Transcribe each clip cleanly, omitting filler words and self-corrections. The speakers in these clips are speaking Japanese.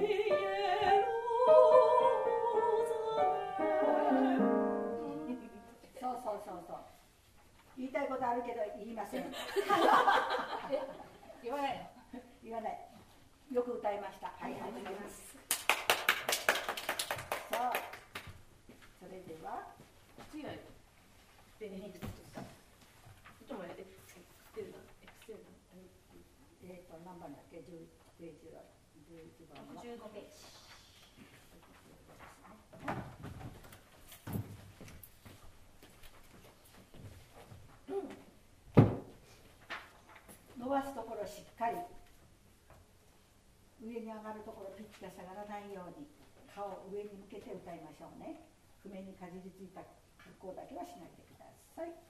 言いたいことあるけど言いません。 言わないの？ 言わない。よく歌いました。はい、ありがとうございます。さあ、それでは次はベネディクトですか？いつもエクセルだ。 何番だっけ？11ページは11番は 15ページ。 伸ばすところしっかり、上に上がるところピッチが下がらないように顔を上に向けて歌いましょうね。譜面にかじりついた格好だけはしないでください。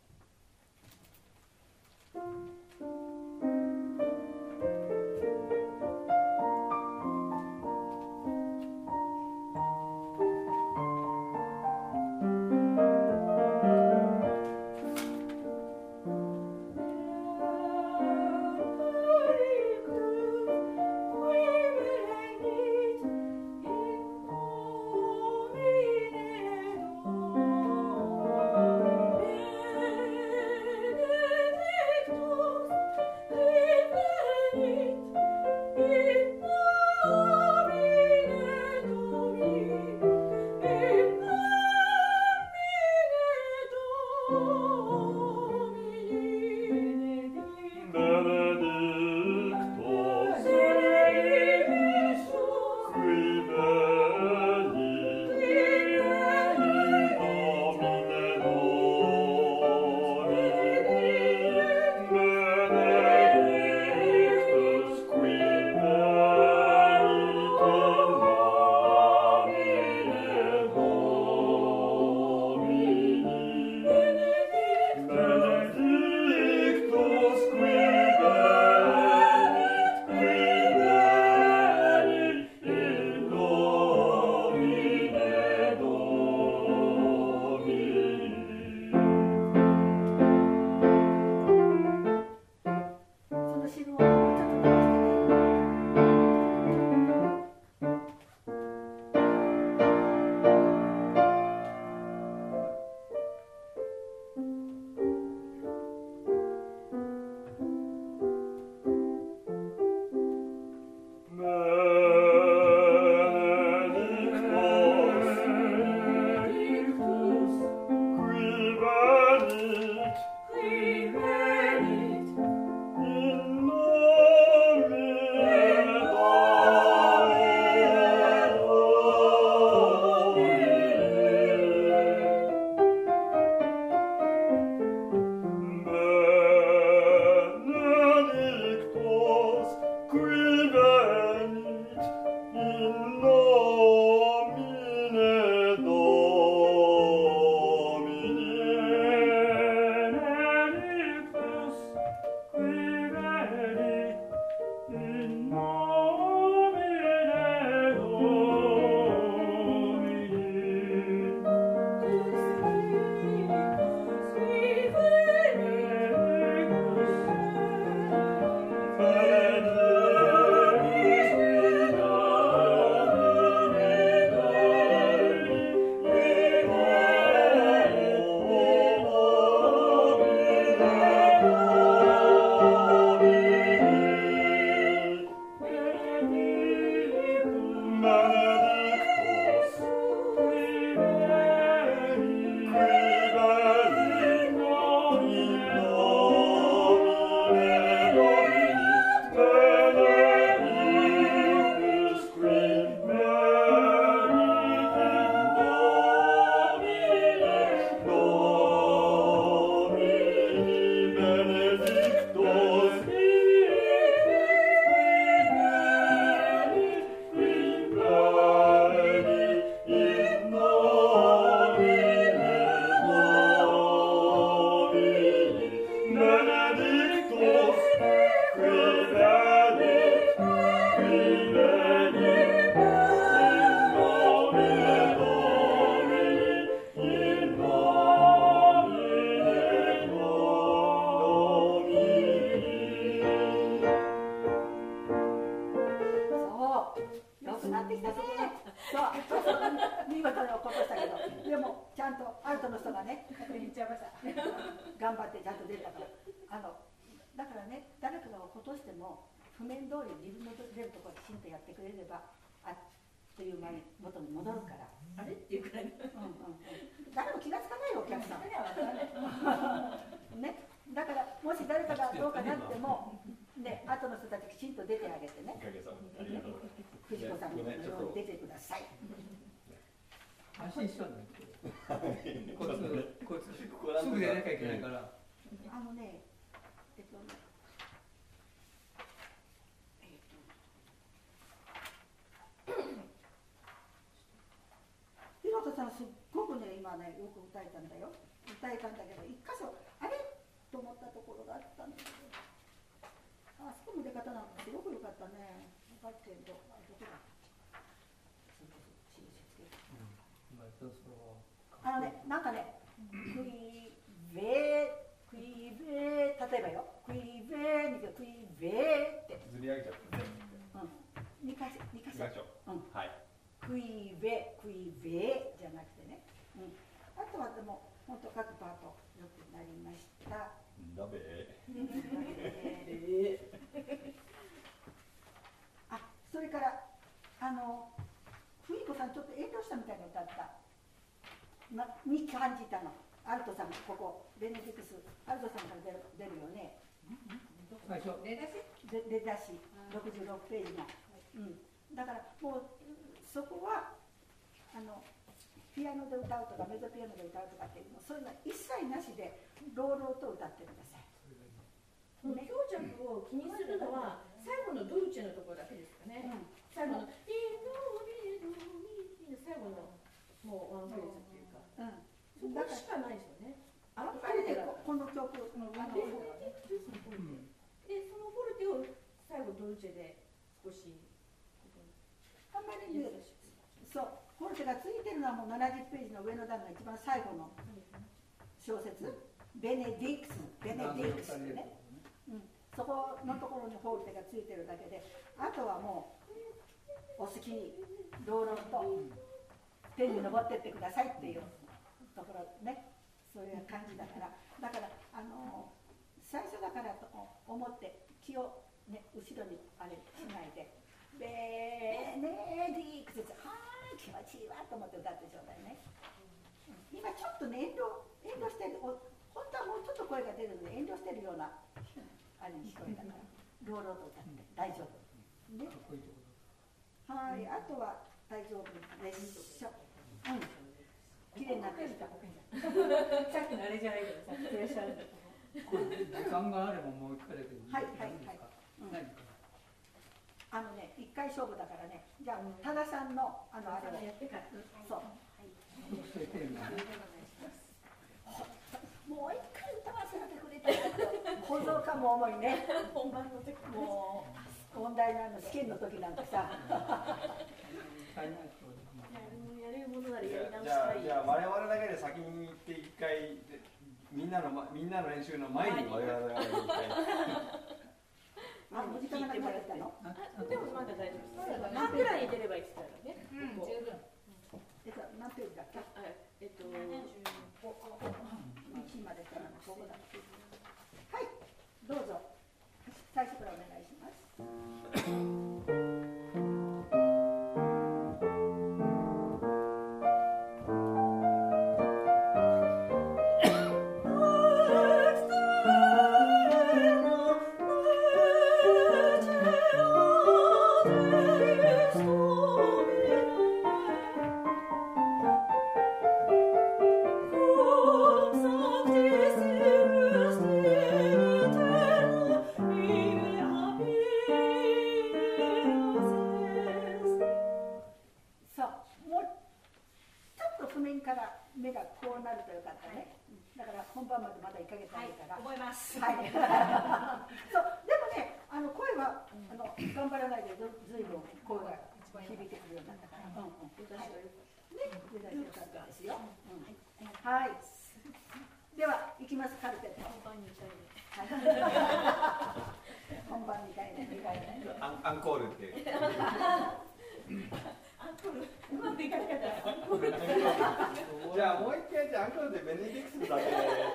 Benedictus 良くなってきたね。そう見事に起こしたけど、でもちゃんとアウトの人がね言っちゃいました頑張ってちゃんと出たから、だからね、誰かが落としても譜面通り自分の出るところきちんとやってくれれば、あっという間に元に戻るから、 あれっていうくらい誰も気がつかないよ、お客さんね。だからもし誰かがどうかなってもね、後の人たちきちんと出てあげてね、藤子さんのように出てください。 安心しちゃうんだけど、こいつすぐやらなきゃいけないから。 ひろとさんすっごくね、今ね、よく歌えたんだよ。歌えたんだけど、一箇所あれと思ったところがあったんだけど、あそこの出方なんかすごく良かったね。だけど、どこだ。なんかね、クイベ例えばよ、クイベにクイベってずり上げちゃったね。 2箇所。 はい。 クイベじゃなくてね。あとはでも本当各パート良くなりました。 だべ。 それからふいこさんちょっと遠慮したみたいな歌ったに感じたの。アルトさんここベネディクスアルトさんから出るよね。 最初出だし66ページの。だからもうそこはピアノで歌うとかメゾピアノで歌うとかっていうのそういうの一切なしで朗々と歌ってください。 強弱を気にするのは最後のドルチェのところだけですかね。最後の最後のもうワンフレーズっていうか、そこしかないですよね。 あれでこの曲のでそのフォルテを最後ドルチェで少しあんまりね、そうフォルテがついてるのはもう70ページの上の段が一番最後の小説、ベネディクスってね。そこのところにフォルテがついてるだけで、あとはもうお好きに朗々と天に登ってってくださいっていうところね、そういう感じだから、最初だからと思って気をね後ろにあれしないで、ベネディクス気持ちいいわと思って歌ってちょうだいね。今ちょっとね遠慮してる、本当はもうちょっと声が出るので遠慮してるようなあれに聞こえたから朗々と歌って大丈夫ね。はい、あとは大丈夫でしょ。綺麗になってきた。さっきのあれじゃないけどさ、いらっしゃる。 時間があればもう一回だけどいいですか。 一回勝負だからね。じゃあ多田さんのあれをやってから。 そう。もう一回歌わせてくれたら保存かも重いね。 本番の時もう問題なの試験の時なんてさ。 やるものならやり直したい。 じゃあ我々だけで先に行って一回みんなの練習の前に我々が一回。 もう時間がなくなったの？ でもまだ大丈夫です。半ぐらいに出ればいいって言ったらね。 十分。何ページだっけ？ 1 までからのここだ。はい、どうぞ。最初からお願いします。はい。では行きますカルテット。本番みたいな。 アンコールって。 アンコールうまくいかなかったらアンコールじゃあもう一回じゃあアンコールでベネディクスだけ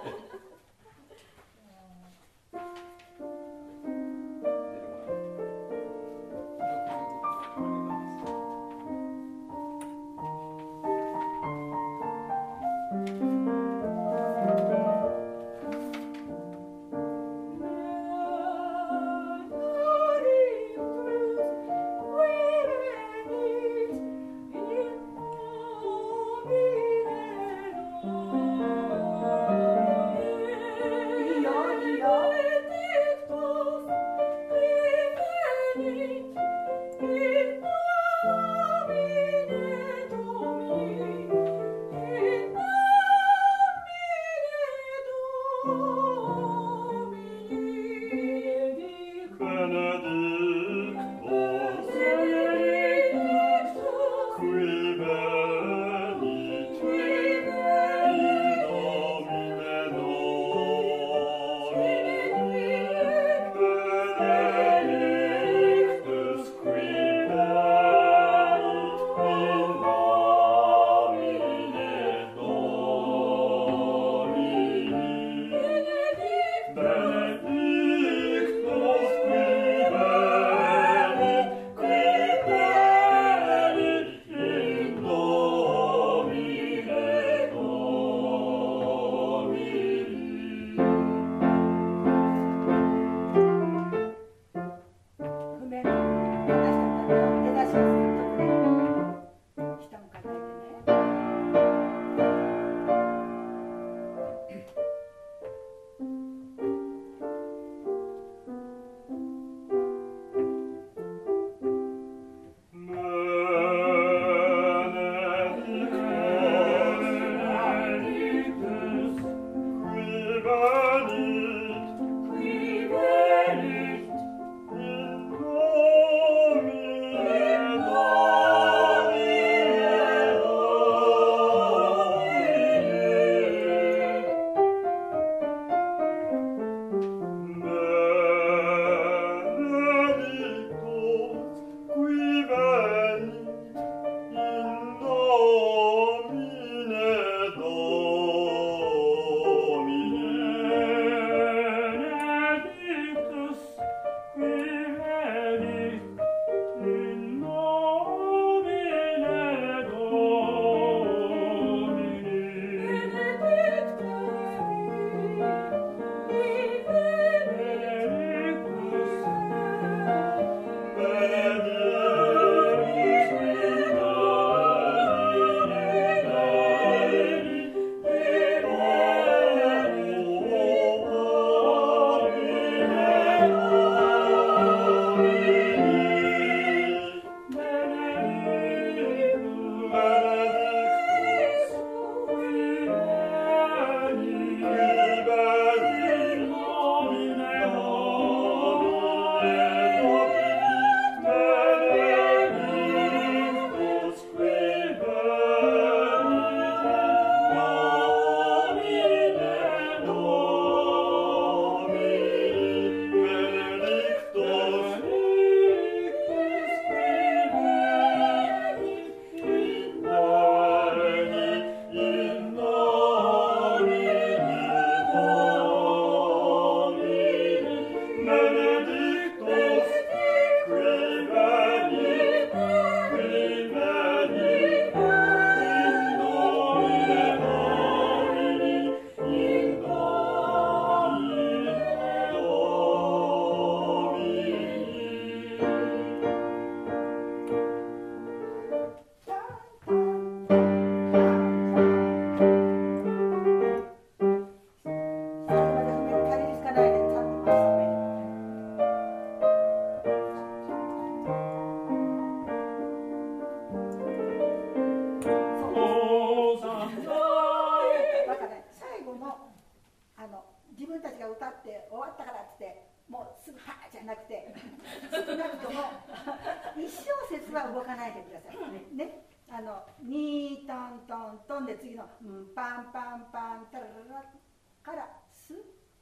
は動かないでくださいね。ニートントントンで次のパンパンパンタラララからスッ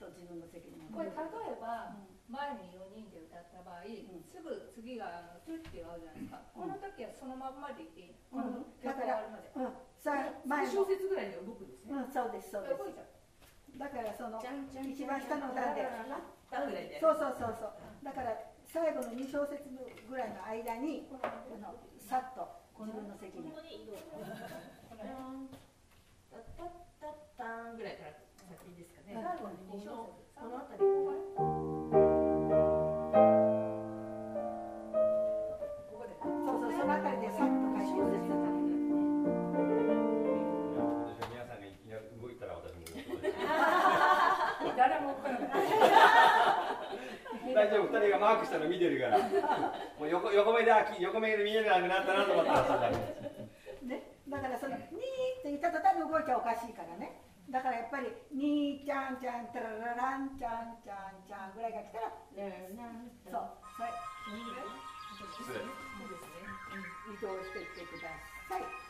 と自分の責任をこれ例えば前に4人で歌った場合、すぐ次がトゥって合うじゃないですか。この時はそのまんまでいっていい。このだからさ前小節ぐらいで動くんですね。 そうですそうです。 動いちゃう。 だからそのじゃんじゃん一番下の段でそうそうだから最後の2小節ぐらいの間にさっと自分の責任。 タッタッタッタンぐらいから先いいですかね。 最後の2小節。 このあたりここで。 そうそのあたりでさっと回収する。 皆さんが動いたら私も動く。 誰も来ない。 大丈夫、2人がマークしたの見てるから。もう横目で見えなくなったなと思ったらね、だからそのにーって言った途端に動いちゃおかしいからね。だからやっぱりにーちゃんちゃんたらららんちゃんちゃんちゃんぐらいが来たら、そうそれ失礼。 移動していってください。